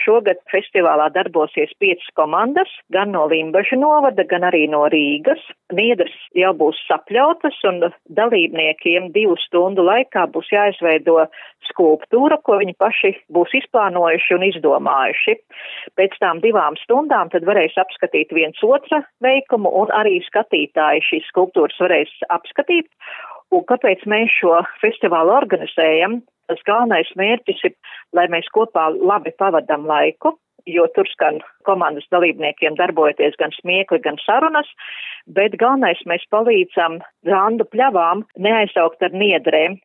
šogad festivālā darbosies 5 komandas, gan no Limbažu novada, gan arī no Rīgas. Niedras jau būs sapļautas un dalībniekiem 2 stundu laikā būs jāizveido skulptūra, ko viņi paši būs izplānojuši un izdomājuši. Pēc tām 2 stundām tad varēs apskatīt viens otra veikumu un arī skatītāji šīs skulptūras varēs apskatīt. Un kāpēc mēs šo festivālu organizējam? Tas galvenais mērķis ir, lai mēs kopā labi pavadam laiku, jo tur skan komandas dalībniekiem darbojoties gan smiekli, gan sarunas, bet galvenais mēs palīdzam randu pļavām neaizaugt ar niedrēm,